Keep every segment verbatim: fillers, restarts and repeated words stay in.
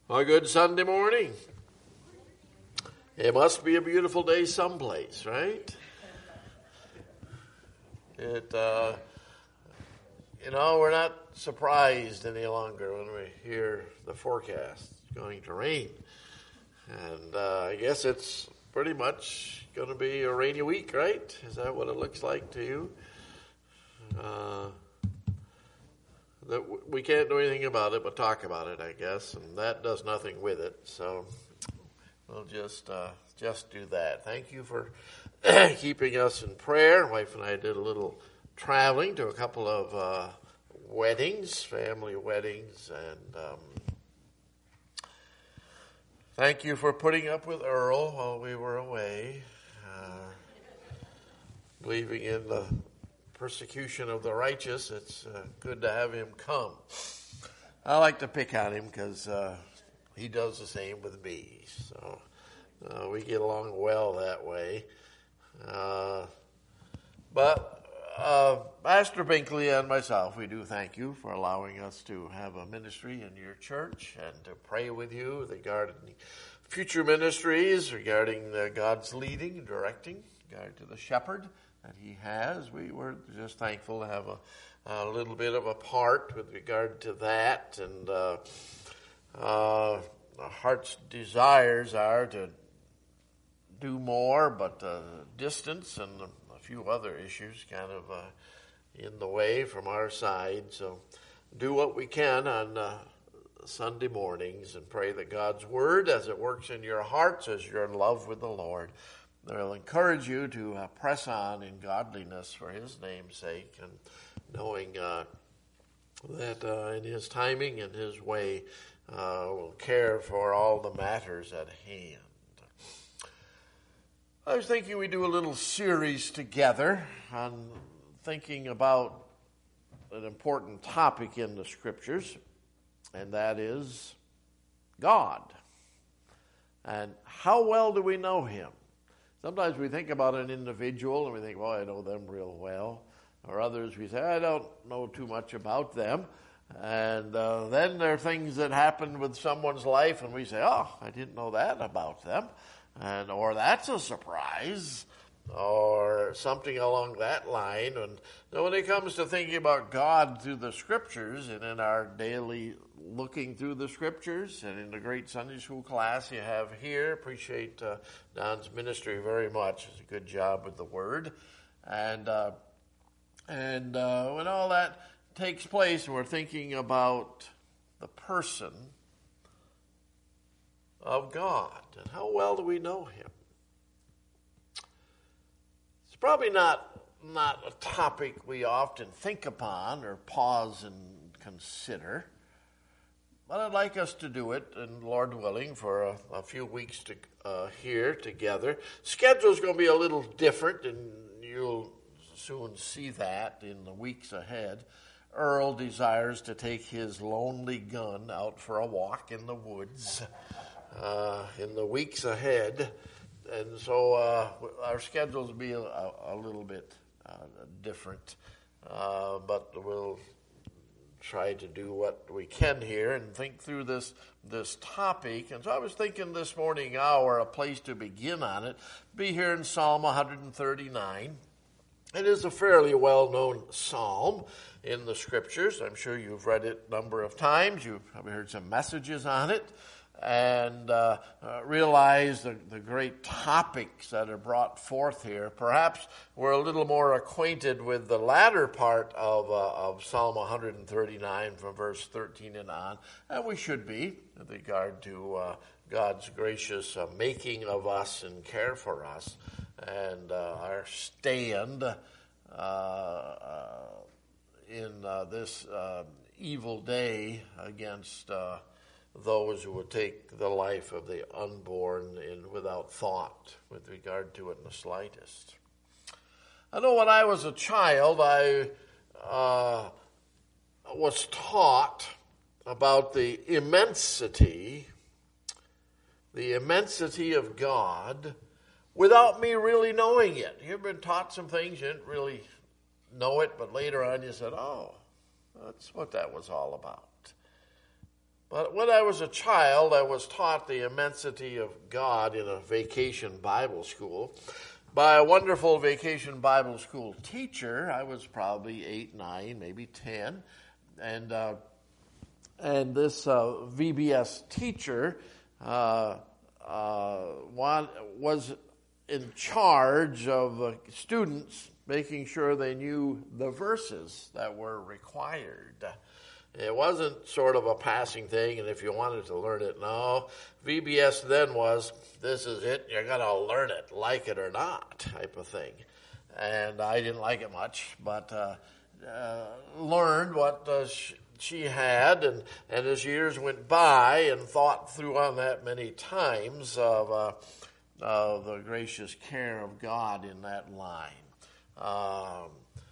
A good Sunday morning. It must be a beautiful day someplace, right? It, uh, you know, we're not surprised any longer when we hear the forecast. It's going to rain. And uh, I guess it's pretty much going to be a rainy week, right? Is that what it looks like to you? Uh, that we can't do anything about it but talk about it, I guess, and that does nothing with it. So we'll just uh, just do that. Thank you for keeping us in prayer. Wife and I did a little traveling to a couple of uh, weddings, family weddings, and um, thank you for putting up with Earl while we were away, uh, believing in the persecution of the righteous. It's uh, good to have him come. I like to pick on him because uh, he does the same with me. So uh, we get along well that way. Uh, but uh, Pastor Binkley and myself, we do thank you for allowing us to have a ministry in your church and to pray with you regarding future ministries, regarding uh, God's leading and directing, regard to the shepherd that he has. We were just thankful to have a, a little bit of a part with regard to that. And uh, uh, our heart's desires are to do more, but uh, distance and a few other issues kind of uh, in the way from our side. So do what we can on uh, Sunday mornings and pray that God's word, as it works in your hearts, as you're in love with the Lord, they'll encourage you to uh, press on in godliness for his name's sake, and knowing uh, that uh, in his timing and his way uh, will care for all the matters at hand. I was thinking we do a little series together on thinking about an important topic in the Scriptures, and that is God. And how well do we know him? Sometimes we think about an individual and we think, well, I know them real well. Or others, we say, I don't know too much about them. And uh, then there are things that happen with someone's life and we say, oh, I didn't know that about them. And or that's a surprise. Or something along that line. And when it comes to thinking about God through the Scriptures and in our daily looking through the Scriptures and in the great Sunday school class you have here, appreciate uh, Don's ministry very much. It's a good job with the Word. And uh, and uh, when all that takes place, we're thinking about the person of God and how well do we know him. It's probably not not a topic we often think upon or pause and consider, but I'd like us to do it, and Lord willing, for a, a few weeks to uh, here together. Schedule's going to be a little different, and you'll soon see that in the weeks ahead. Earl desires to take his lonely gun out for a walk in the woods uh, in the weeks ahead. And so uh, our schedules will be a, a little bit uh, different, uh, but we'll try to do what we can here and think through this this topic. And so I was thinking this morning hour, a place to begin on it, be here in Psalm one thirty-nine. It is a fairly well-known psalm in the Scriptures. I'm sure you've read it a number of times. You've probably heard some messages on it. And uh, uh, realize the, the great topics that are brought forth here. Perhaps we're a little more acquainted with the latter part of uh, of Psalm one thirty-nine from verse thirteen and on, and we should be with regard to uh, God's gracious uh, making of us and care for us, and uh, our stand uh, uh, in uh, this uh, evil day against Uh, those who would take the life of the unborn in without thought with regard to it in the slightest. I know when I was a child, I uh, was taught about the immensity, the immensity of God without me really knowing it. You've been taught some things, you didn't really know it, but later on you said, oh, that's what that was all about. But when I was a child, I was taught the immensity of God in a vacation Bible school by a wonderful vacation Bible school teacher. I was probably eight, nine, maybe ten. And uh, and this uh, V B S teacher uh, uh, one, was in charge of uh, students making sure they knew the verses that were required. It wasn't sort of a passing thing, and if you wanted to learn it, no. V B S then was, this is it, you're going to learn it, like it or not, type of thing. And I didn't like it much, but uh, uh, learned what uh, sh- she had, and, and as years went by, and thought through on that many times of uh, uh, the gracious care of God in that line. Um,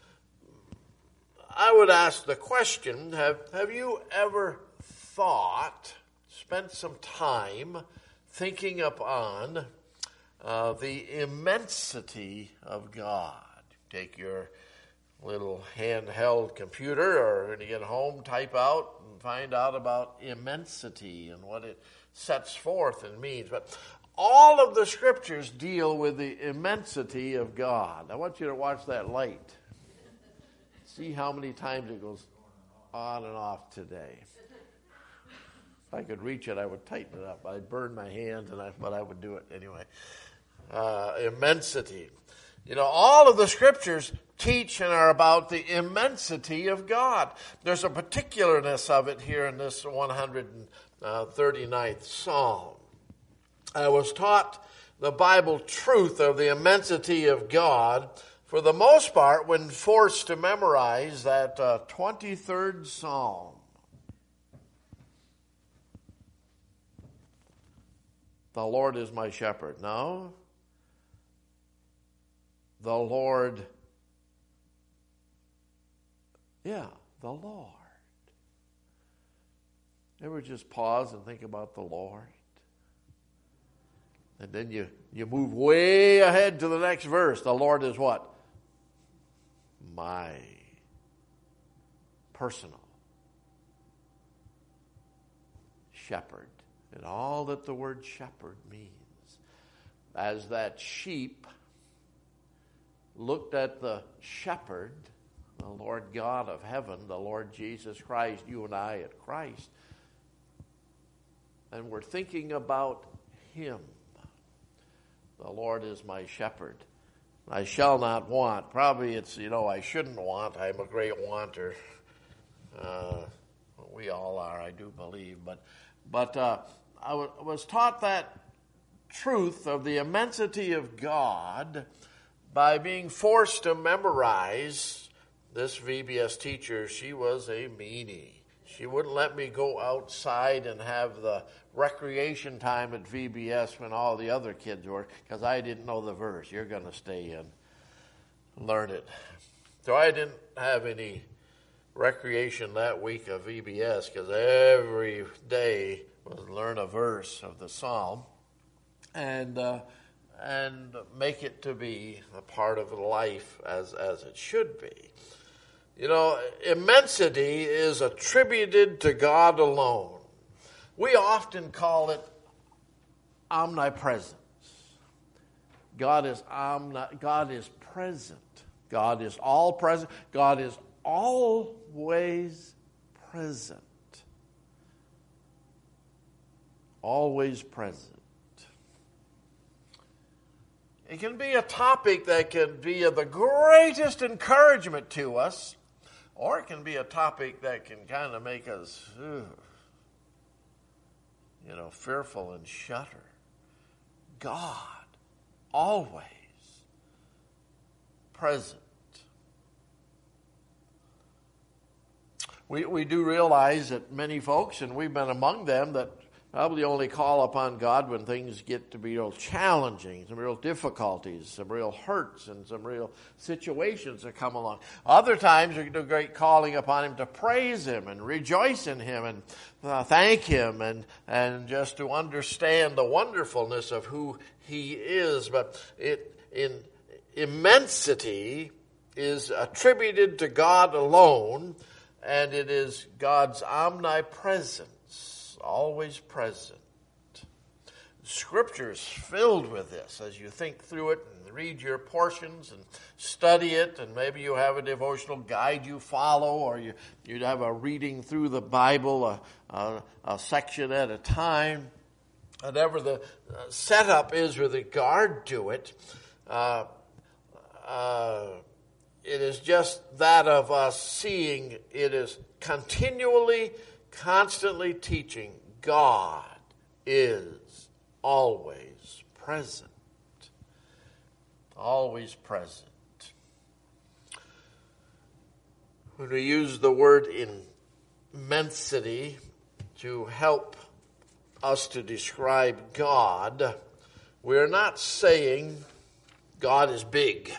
I would ask the question, have, have you ever thought, spent some time thinking upon uh, the immensity of God? Take your little handheld computer, or when you get home, type out and find out about immensity and what it sets forth and means. But all of the scriptures deal with the immensity of God. I want you to watch that light. See how many times it goes on and off today. If I could reach it, I would tighten it up. I'd burn my hands, and I, but I would do it anyway. Uh, immensity. You know, all of the scriptures teach and are about the immensity of God. There's a particularness of it here in this one hundred thirty-ninth Psalm. I was taught the Bible truth of the immensity of God, for the most part, when forced to memorize that uh, twenty-third Psalm. The Lord is my shepherd. No. The Lord. Yeah, the Lord. Ever just pause and think about the Lord? And then you, you move way ahead to the next verse. The Lord is what? My personal shepherd. And all that the word shepherd means. As that sheep looked at the shepherd, the Lord God of heaven, the Lord Jesus Christ, you and I at Christ, and we're thinking about him. The Lord is my shepherd. I shall not want. Probably it's, you know, I shouldn't want. I'm a great wanter. Uh, we all are, I do believe. But but uh, I w- was taught that truth of the immensity of God by being forced to memorize. This V B S teacher, she was a meanie. She wouldn't let me go outside and have the recreation time at V B S when all the other kids were, because I didn't know the verse. You're going to stay in, learn it. So I didn't have any recreation that week of V B S, because every day was learn a verse of the Psalm and uh, and make it to be a part of life as as it should be. You know, immensity is attributed to God alone. We often call it omnipresence. God is omni- God is present. God is all present. God is always present. Always present. It can be a topic that can be of the greatest encouragement to us, or it can be a topic that can kind of make us, ugh, you know, fearful and shudder. God, always present. We we do realize that many folks, and we've been among them, that probably only call upon God when things get to be real challenging, some real difficulties, some real hurts, and some real situations that come along. Other times we do great calling upon him to praise him and rejoice in him and uh, thank him and, and just to understand the wonderfulness of who he is. But it in immensity is attributed to God alone, and it is God's omnipresence. always present. Scripture is filled with this as you think through it and read your portions and study it, and maybe you have a devotional guide you follow, or you, you'd have a reading through the Bible, a, a, a section at a time. Whatever the setup is with regard to it, uh, uh, it is just that of us seeing it is continually, constantly teaching God is always present. Always present. When we use the word immensity to help us to describe God, we're not saying God is big,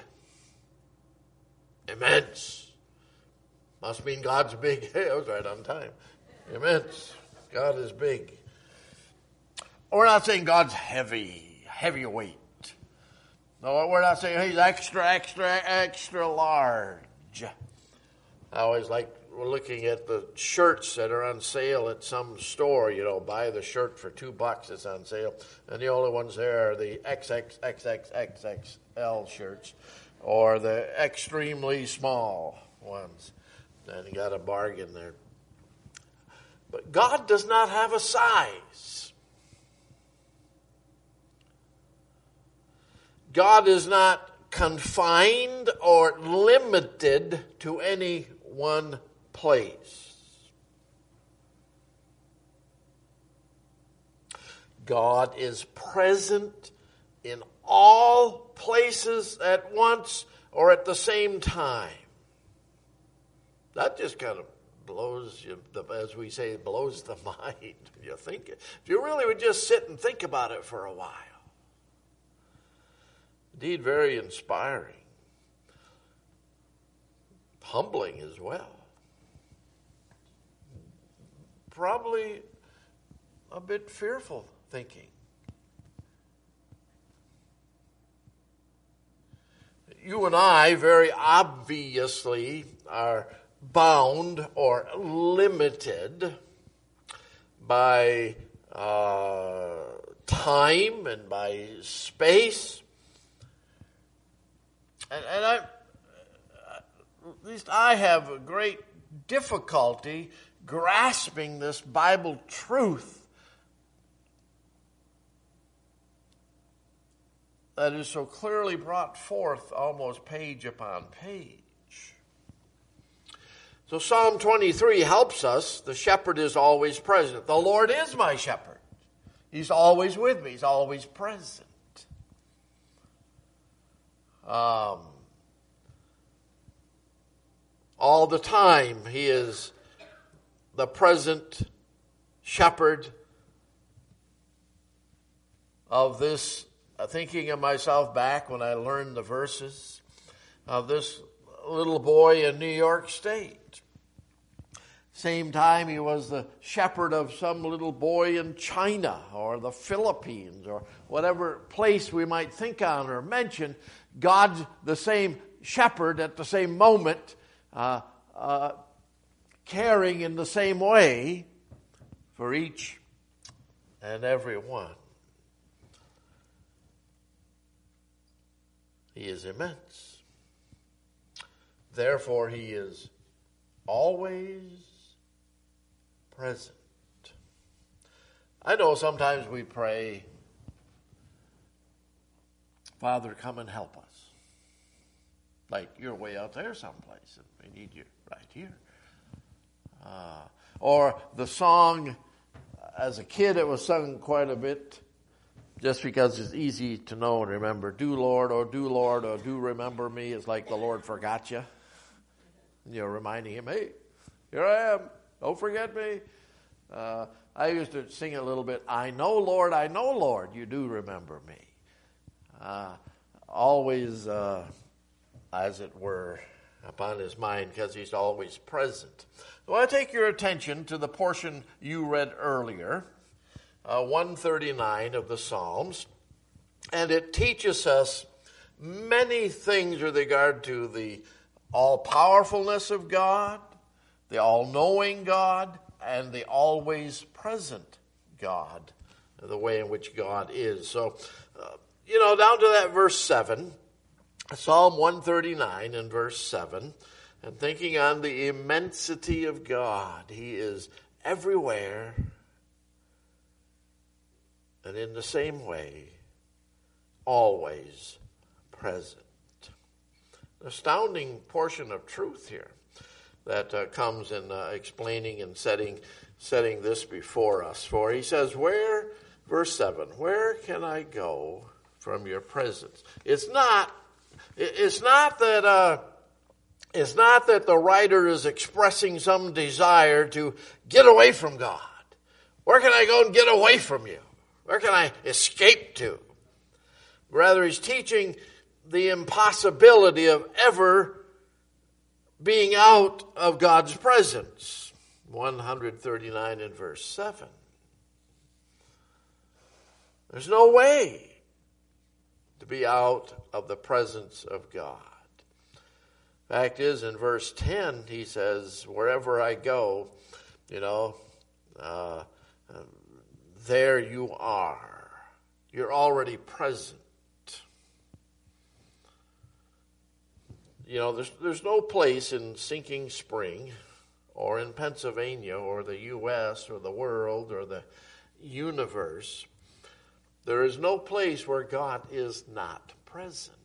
immense. Must mean God's big. Hey, I was right on time. Immense. God is big. We're not saying God's heavy, heavyweight. No, we're not saying he's extra, extra, extra large. I always like looking at the shirts that are on sale at some store. You know, buy the shirt for two bucks, it's on sale. And the only ones there are the X X X X X X L shirts or the extremely small ones. And you got a bargain there. But God does not have a size. God is not confined or limited to any one place. God is present in all places at once or at the same time. That just kind of blows you, as we say, blows the mind. You think, if you really would just sit and think about it for a while. Indeed, very inspiring. Humbling as well. Probably a bit fearful thinking. You and I very obviously are bound or limited by uh, time and by space. And, and I, at least I have a great difficulty grasping this Bible truth that is so clearly brought forth almost page upon page. So Psalm twenty-three helps us. The shepherd is always present. The Lord is my shepherd. He's always with me. He's always present. Um, all the time he is the present shepherd of this, uh, thinking of myself back when I learned the verses, of this little boy in New York State. Same time he was the shepherd of some little boy in China or the Philippines or whatever place we might think on or mention. God's the same shepherd at the same moment, uh, uh, caring in the same way for each and every one. He is immense. Therefore, he is always present. I know sometimes we pray, Father, come and help us. Like you're way out there someplace and we need you right here. Uh, or the song, as a kid it was sung quite a bit just because it's easy to know and remember. Do Lord, oh do Lord, oh do remember me. It's like the Lord forgot you. You're reminding him, hey, here I am. Don't forget me. Uh, I used to sing a little bit, I know, Lord, I know, Lord, you do remember me. Uh, always, uh, as it were, upon his mind, because he's always present. So I take your attention to the portion you read earlier, uh, one thirty-nine of the Psalms, and it teaches us many things with regard to the all-powerfulness of God, the all-knowing God, and the always present God, the way in which God is. So, uh, you know, down to that verse seven, Psalm one thirty-nine and verse seven, and thinking on the immensity of God. He is everywhere, and in the same way, always present. An astounding portion of truth here that uh, comes in uh, explaining and setting setting this before us. For he says, where, verse seven, where can I go from your presence? It's not, it's not that, uh, it's not that the writer is expressing some desire to get away from God. Where can I go and get away from you? Where can I escape to? Rather, he's teaching the impossibility of ever being out of God's presence. one thirty-nine and verse seven. There's no way to be out of the presence of God. Fact is, in verse ten, he says, wherever I go, you know, uh, uh, there you are. You're already present. You know, there's there's no place in Sinking Spring or in Pennsylvania or the U S or the world or the universe. There is no place where God is not present.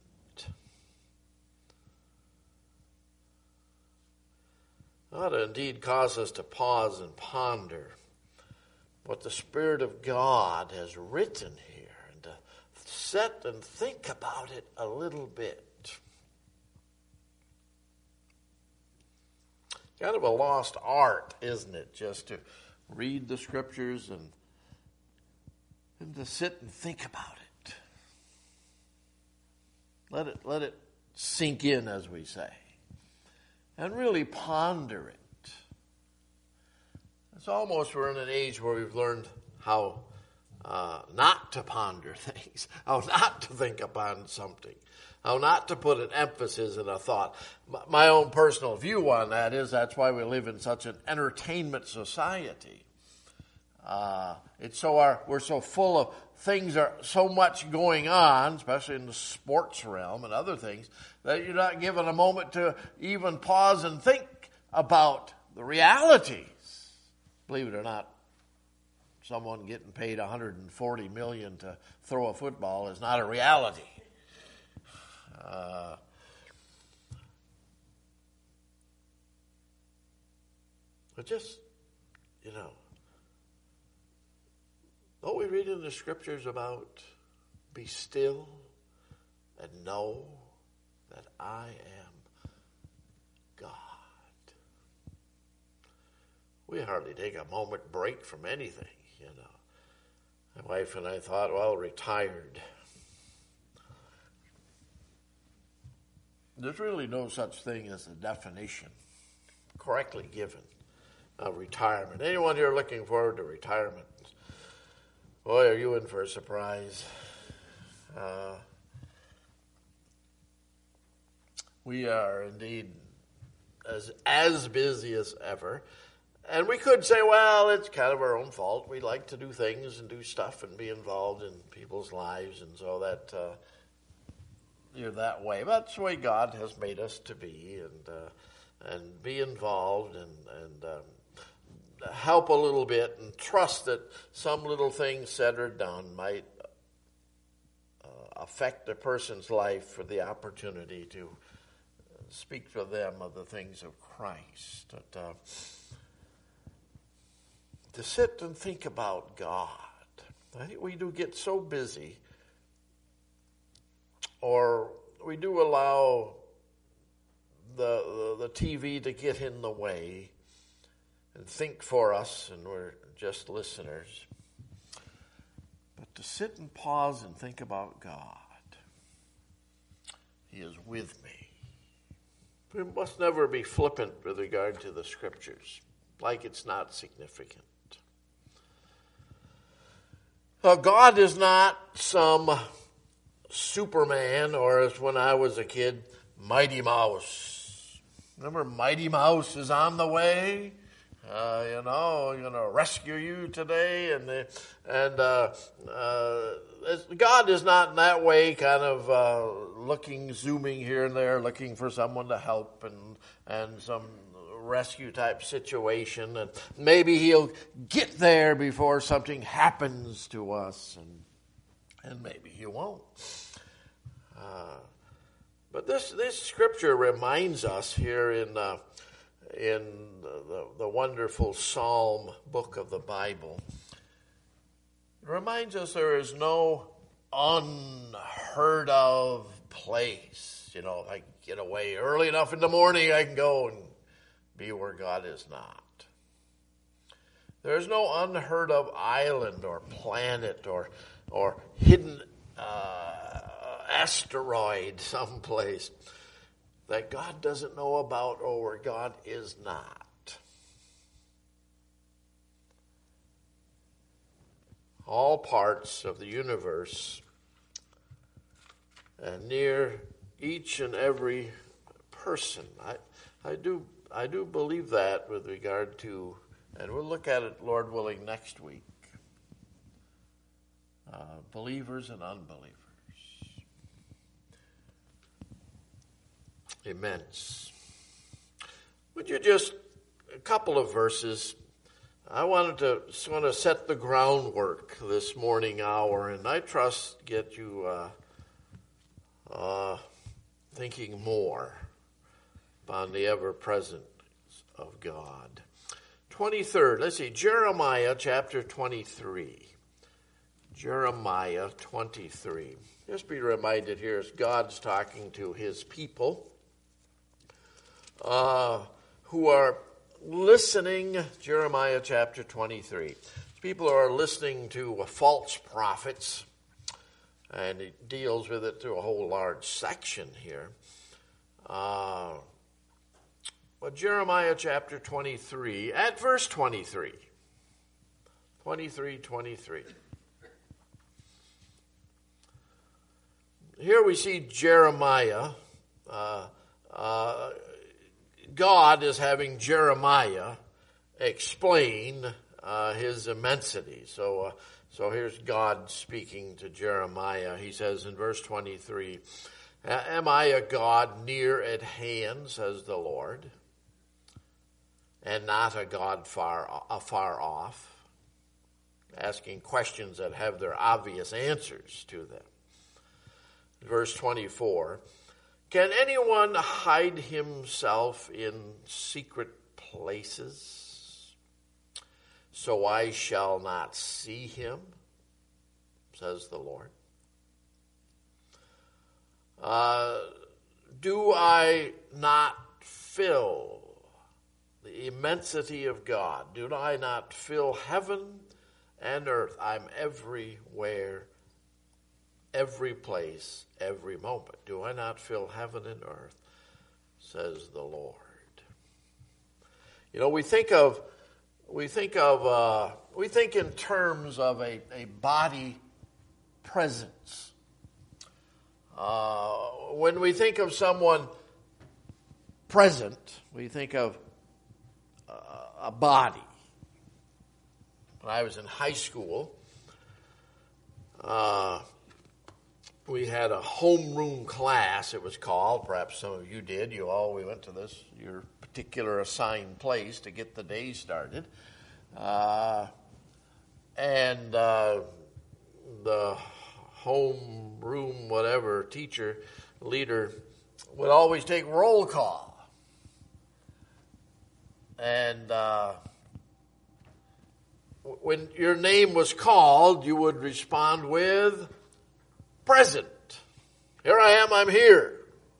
That indeed cause us to pause and ponder what the Spirit of God has written here and to sit and think about it a little bit. Kind of a lost art, isn't it? Just to read the scriptures and, and to sit and think about it. Let it let it sink in, as we say, and really ponder it. It's almost we're in an age where we've learned how uh, not to ponder things, how not to think upon something. How not to put an emphasis in a thought. My own personal view on that is that's why we live in such an entertainment society. Uh, it's so our, we're so full of things, are so much going on, especially in the sports realm and other things, that you're not given a moment to even pause and think about the realities. Believe it or not, someone getting paid one hundred forty million dollars to throw a football is not a reality. Uh, but just, you know, don't we read in the scriptures about be still and know that I am God? We hardly take a moment break from anything, you know. My wife and I thought, well, retired. There's really no such thing as a definition correctly given of retirement. Anyone here looking forward to retirement? Boy, are you in for a surprise. Uh, we are indeed as, as busy as ever. And we could say, well, it's kind of our own fault. We like to do things and do stuff and be involved in people's lives, and so that... Uh, You're that way. That's the way God has made us to be, and uh, and be involved and and um, help a little bit, and trust that some little thing said or done might uh, affect a person's life for the opportunity to speak to them of the things of Christ. But, uh, to sit and think about God. I think we do get so busy. Or we do allow the, the the T V to get in the way and think for us, and we're just listeners. But to sit and pause and think about God, He is with me. We must never be flippant with regard to the scriptures, like it's not significant. Now, God is not some Superman, or as when I was a kid, Mighty Mouse. Remember Mighty Mouse is on the way? Uh, you know, going to rescue you today, and the, and uh, uh, God is not in that way, kind of uh, looking, zooming here and there, looking for someone to help and and some rescue type situation, and maybe He'll get there before something happens to us, and and maybe He won't. Uh, but this this scripture reminds us here in. Uh, in the, the, the wonderful Psalm book of the Bible. It reminds us there is no unheard of place. You know, if I get away early enough in the morning, I can go and be where God is not. There's no unheard of island or planet or, or hidden uh, asteroid someplace that God doesn't know about or where God is not. All parts of the universe and near each and every person. I, I do I do believe that with regard to, and we'll look at it, Lord willing, next week. Uh, believers and unbelievers. Immense. Would you just, a couple of verses, I wanted to sort of set the groundwork this morning hour, and I trust get you uh, uh, thinking more upon the ever-presence of God. twenty-third, let's see, Jeremiah chapter twenty-three. Jeremiah twenty-three. Just be reminded here as God's talking to His people. Uh, who are listening, Jeremiah chapter twenty-three. People are listening to false prophets, and he deals with it through a whole large section here. Uh, but Jeremiah chapter twenty-three, at verse twenty-three. twenty-three, twenty-three. Here we see Jeremiah, uh, uh, God is having Jeremiah explain uh, his immensity. So, uh, so here's God speaking to Jeremiah. He says in verse twenty-three, "Am I a God near at hand, says the Lord, and not a God far afar off?" Asking questions that have their obvious answers to them. Verse twenty-four. "Can anyone hide himself in secret places, so I shall not see him, says the Lord? Uh, do I not fill the immensity of God? Do I not fill heaven and earth? I'm everywhere, every place, every moment. Do I not fill heaven and earth, says the Lord." You know, we think of, we think of, uh, we think in terms of a, a body presence. Uh, when we think of someone present, we think of uh, a body. When I was in high school, uh, we had a homeroom class, it was called. Perhaps some of you did. You all, we went to this, your particular assigned place to get the day started. Uh, and uh, the homeroom, whatever, teacher, leader would always take roll call. And uh, when your name was called, you would respond with present. Here I am, I'm here.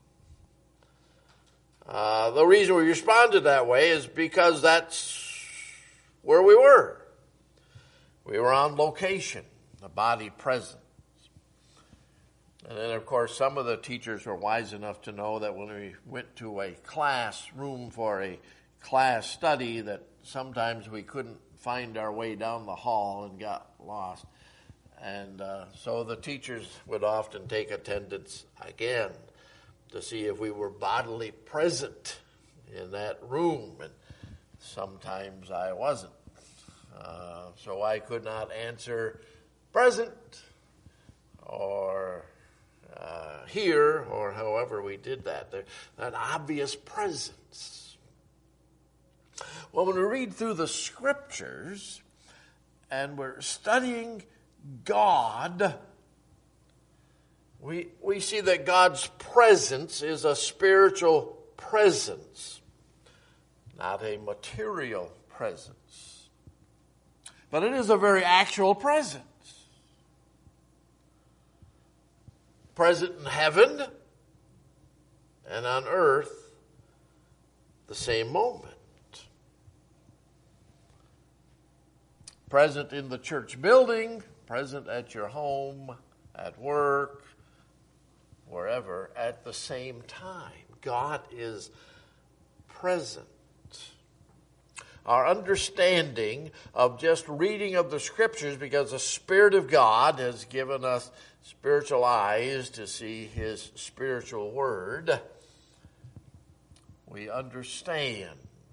Uh, the reason we responded that way is because that's where we were. We were on location, the body presence. And then, of course, some of the teachers were wise enough to know that when we went to a classroom for a class study, that sometimes we couldn't find our way down the hall and got lost. And uh, so the teachers would often take attendance again to see if we were bodily present in that room. And sometimes I wasn't. Uh, so I could not answer present or uh, here, or however we did that. There, that obvious presence. Well, when we read through the Scriptures and we're studying God, we, we see that God's presence is a spiritual presence, not a material presence. But it is a very actual presence. Present in heaven and on earth the same moment. Present in the church building, present at your home, at work, wherever, at the same time. God is present. Our understanding of just reading of the Scriptures, because the Spirit of God has given us spiritual eyes to see His spiritual Word, we understand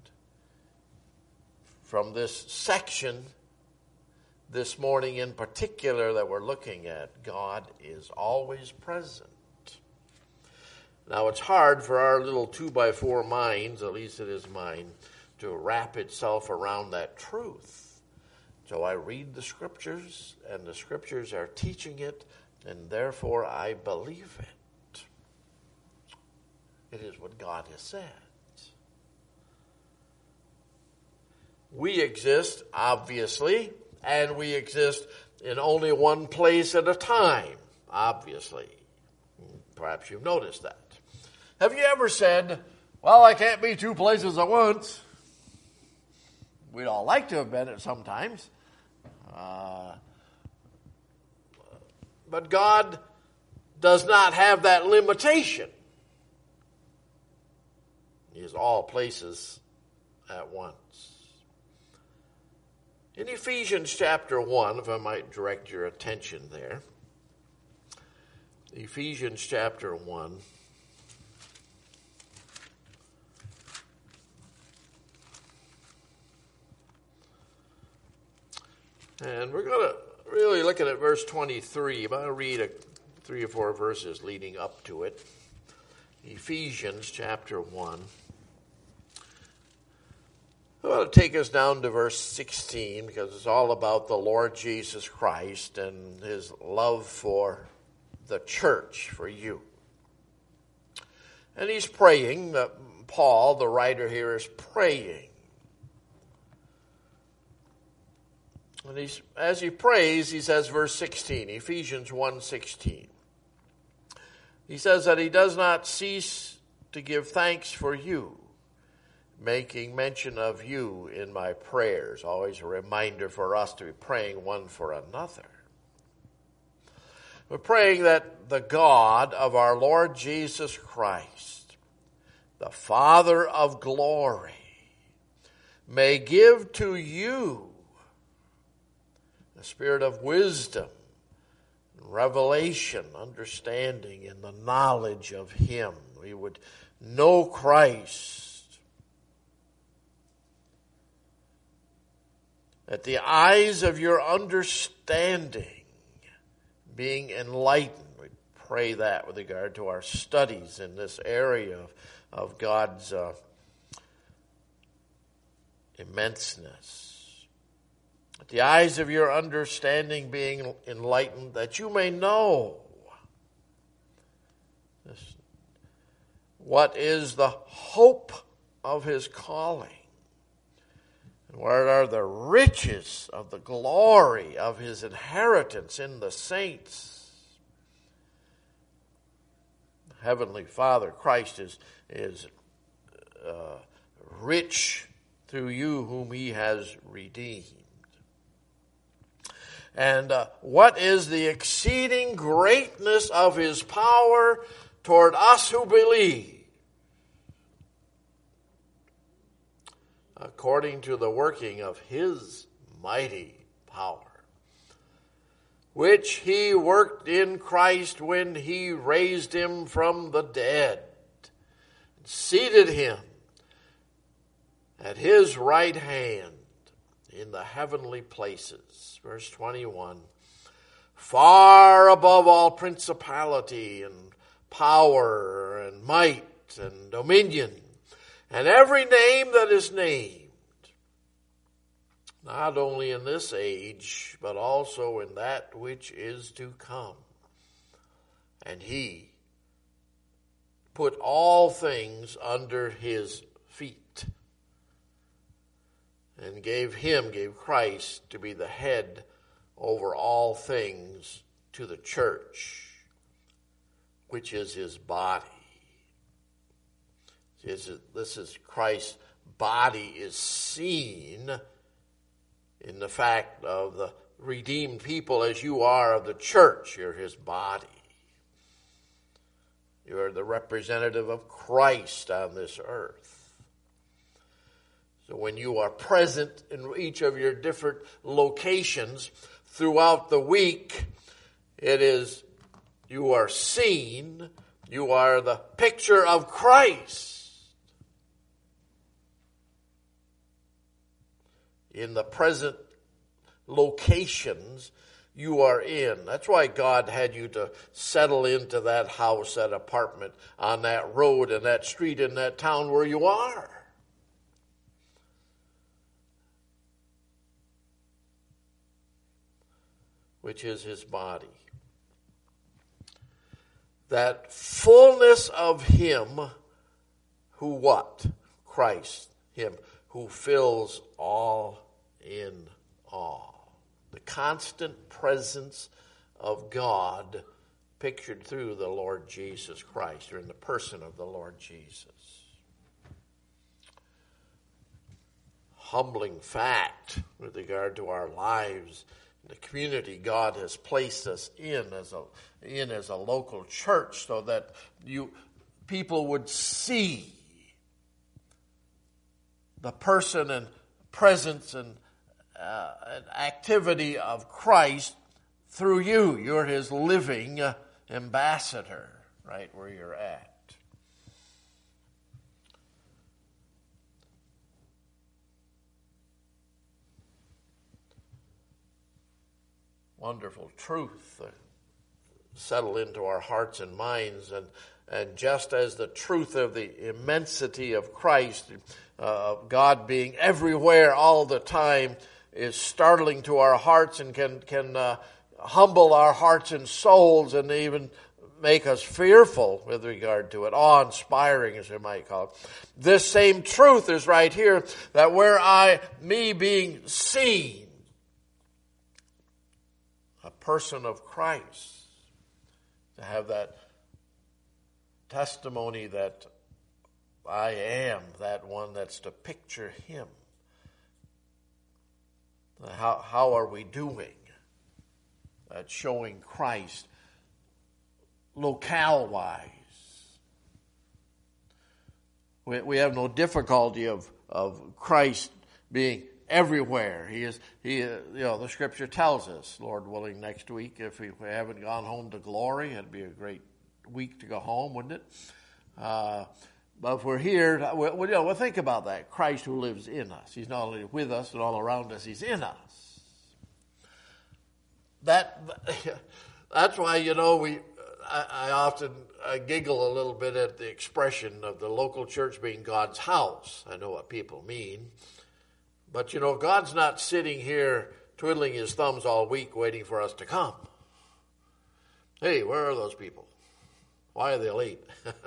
from this section this morning in particular that we're looking at, God is always present. Now, it's hard for our little two by four minds, at least it is mine, to wrap itself around that truth. So I read the Scriptures, and the Scriptures are teaching it, and therefore I believe it. It is what God has said. We exist, obviously, and we exist in only one place at a time, obviously. Perhaps you've noticed that. Have you ever said, well, I can't be two places at once? We'd all like to have been it sometimes. Uh, but God does not have that limitation. He is all places at once. In Ephesians chapter one, if I might direct your attention there, Ephesians chapter one, and we're going to really look at verse twenty-three. I'm going to read a, three or four verses leading up to it. Ephesians chapter one. I want to take us down to verse sixteen because it's all about the Lord Jesus Christ and His love for the church, for you. And he's praying, that Paul, the writer here, is praying. And he's, as he prays, he says, verse sixteen, Ephesians one sixteen. He says that he does not cease to give thanks for you, making mention of you in my prayers. Always a reminder for us to be praying one for another. We're praying that the God of our Lord Jesus Christ, the Father of glory, may give to you the spirit of wisdom, revelation, understanding, and the knowledge of Him. We would know Christ. That the eyes of your understanding being enlightened. We pray that with regard to our studies in this area of, of God's uh, immenseness. That the eyes of your understanding being enlightened, that you may know this, what is the hope of His calling. What are the riches of the glory of His inheritance in the saints? Heavenly Father, Christ is, is uh, rich through you whom He has redeemed. And uh, what is the exceeding greatness of His power toward us who believe? According to the working of His mighty power, which He worked in Christ when He raised Him from the dead, seated Him at his right hand in the heavenly places. Verse twenty-one, far above all principality and power and might and dominion and every name that is named, not only in this age, but also in that which is to come. And he put all things under his feet and gave him, gave Christ to be the head over all things to the church, which is his body. This is Christ's body is seen in the fact of the redeemed people as you are of the church. You're his body. You're the representative of Christ on this earth. So when you are present in each of your different locations throughout the week, it is, you are seen, you are the picture of Christ in the present locations you are in. That's why God had you to settle into that house, that apartment, on that road, and that street, in that town where you are. Which is his body. That fullness of him who what? Christ, him who fills all in all. The constant presence of God pictured through the Lord Jesus Christ, or in the person of the Lord Jesus. Humbling fact with regard to our lives, the community God has placed us in as a in as a local church, so that you people would see the person and presence and uh, activity of Christ through you. You're his living ambassador, right where you're at. Wonderful truth uh, settle into our hearts and minds, and and just as the truth of the immensity of Christ, uh, God being everywhere all the time, is startling to our hearts and can can uh, humble our hearts and souls, and even make us fearful with regard to it, awe-inspiring, as we might call it. This same truth is right here, that where I, me being seen, a person of Christ, to have that testimony that I am that one that's to picture him. How, how are we doing at showing Christ locale-wise? We, we have no difficulty of, of Christ being everywhere. He is, he, you know, the scripture tells us, Lord willing, next week, if we, if we haven't gone home to glory, it'd be a great week to go home, wouldn't it? Uh, but if we're here, we, we, you know, we'll think about that. Christ who lives in us. He's not only with us and all around us, he's in us. That, that's why, you know, we, I, I often I giggle a little bit at the expression of the local church being God's house. I know what people mean. But, you know, God's not sitting here twiddling his thumbs all week waiting for us to come. Hey, where are those people? Why are they late?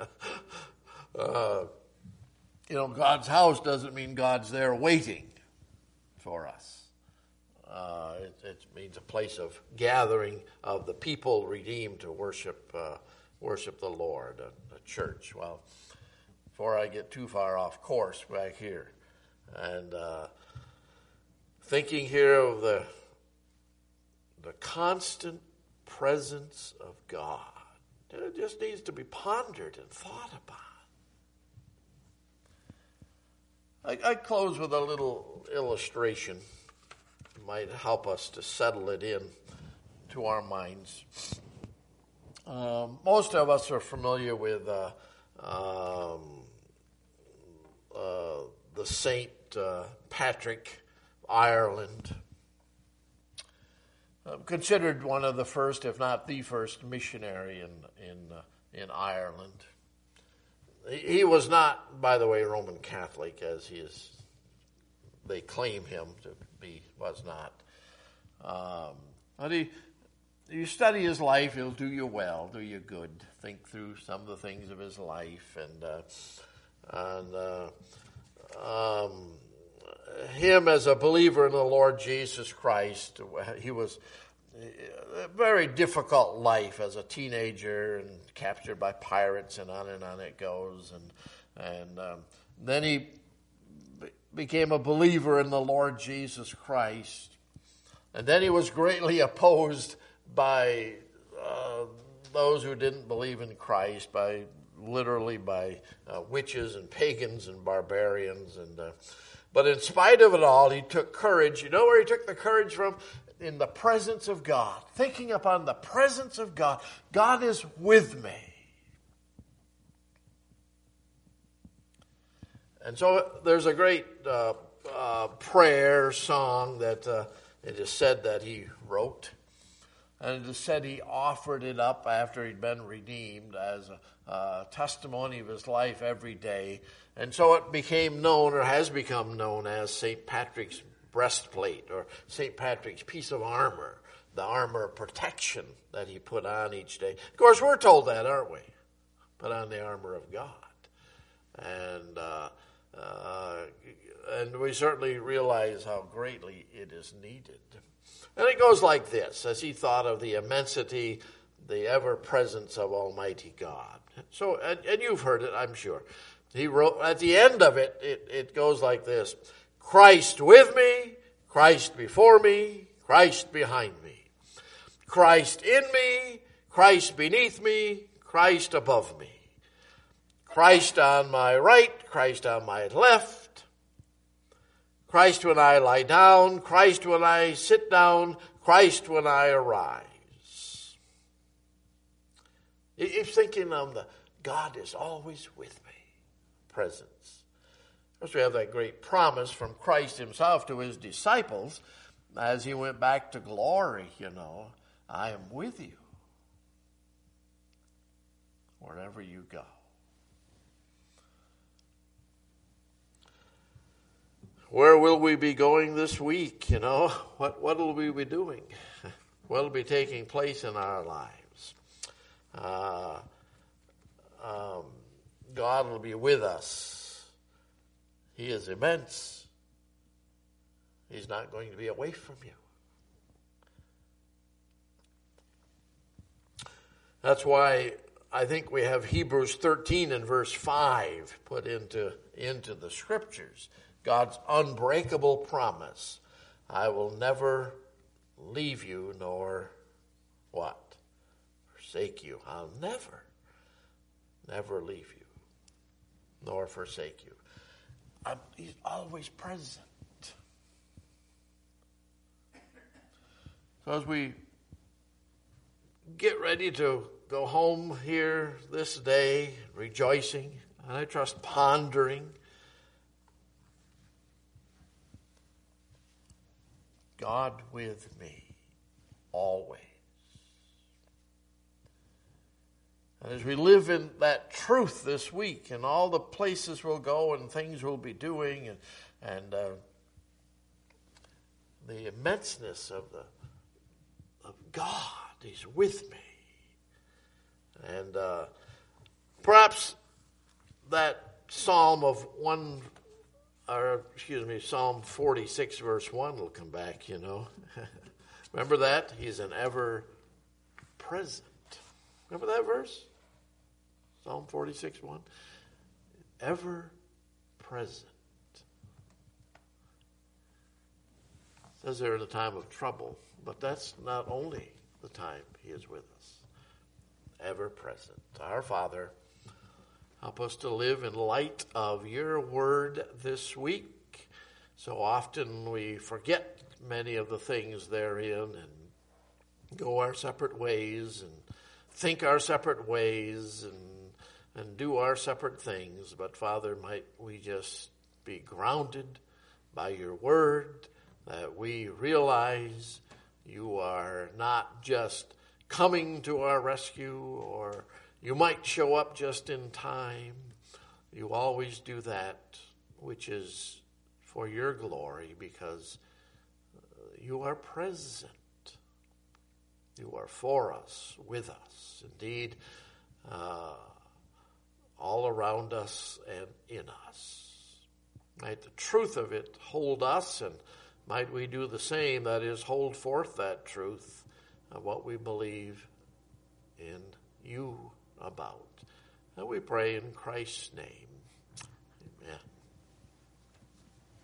uh, you know, God's house doesn't mean God's there waiting for us. Uh, it, it means a place of gathering of the people redeemed to worship uh, worship the Lord, a, a church. Well, before I get too far off course back here, and uh, thinking here of the the constant presence of God, it just needs to be pondered and thought about. I, I close with a little illustration. It might help us to settle it in to our minds. Um, most of us are familiar with uh, um, uh, the Saint uh, Patrick, Ireland, uh, considered one of the first, if not the first, missionary in in uh, in Ireland. He, he was not, by the way, Roman Catholic, as he is. They claim him to be. Was not. Um, but he, you study his life, he'll do you well, do you good. Think through some of the things of his life, and uh, and uh, um, him as a believer in the Lord Jesus Christ. He was a very difficult life as a teenager, and captured by pirates, and on and on it goes. And and um, then he became a believer in the Lord Jesus Christ. And then he was greatly opposed by uh, those who didn't believe in Christ, by literally by uh, witches and pagans and barbarians. And uh, but in spite of it all, he took courage. You know where he took the courage from? In the presence of God. Thinking upon the presence of God. God is with me. And so there's a great uh, uh, prayer song that uh, it is said that he wrote. And it is said he offered it up after he'd been redeemed as a uh, testimony of his life every day. And so it became known, or has become known, as Saint Patrick's breastplate, or Saint Patrick's piece of armor, the armor of protection that he put on each day. Of course, we're told that, aren't we? Put on the armor of God. And uh, uh, and we certainly realize how greatly it is needed. And it goes like this, as he thought of the immensity, the ever-presence of Almighty God. So, and, and you've heard it, I'm sure. He wrote, at the end of it, it, it goes like this: Christ with me, Christ before me, Christ behind me. Christ in me, Christ beneath me, Christ above me. Christ on my right, Christ on my left. Christ when I lie down, Christ when I sit down, Christ when I arise. You're thinking of the God is always with me. Presence. Of course, we have that great promise from Christ himself to his disciples as he went back to glory, you know. I am with you wherever you go. Where will we be going this week, you know? What what will we be doing? What will be taking place in our lives? Uh, um, God will be with us. He is immense. He's not going to be away from you. That's why I think we have Hebrews thirteen and verse five put into, into the scriptures. God's unbreakable promise. I will never leave you nor what? Forsake you. I'll never, never leave you nor forsake you. I'm, he's always present. So as we get ready to go home here this day, rejoicing, and I trust pondering, God with me always. And as we live in that truth this week, and all the places we'll go and things we'll be doing, and and uh, the immenseness of the of God, He's with me. And uh, perhaps that Psalm of one, or excuse me, Psalm forty-six verse one will come back, you know. Remember that? He's an ever present. Remember that verse? Psalm forty-six one. Ever present. It says there in the time of trouble, but that's not only the time He is with us. Ever present. Our Father, help us to live in light of your word this week. So often we forget many of the things therein and go our separate ways and think our separate ways and and do our separate things. But Father, might we just be grounded by your word, that we realize you are not just coming to our rescue, or you might show up just in time. You always do that, which is for your glory, because you are present. You are for us, with us, indeed, uh, all around us and in us. Might the truth of it hold us, and might we do the same, that is, hold forth that truth of what we believe in you about. And we pray in Christ's name.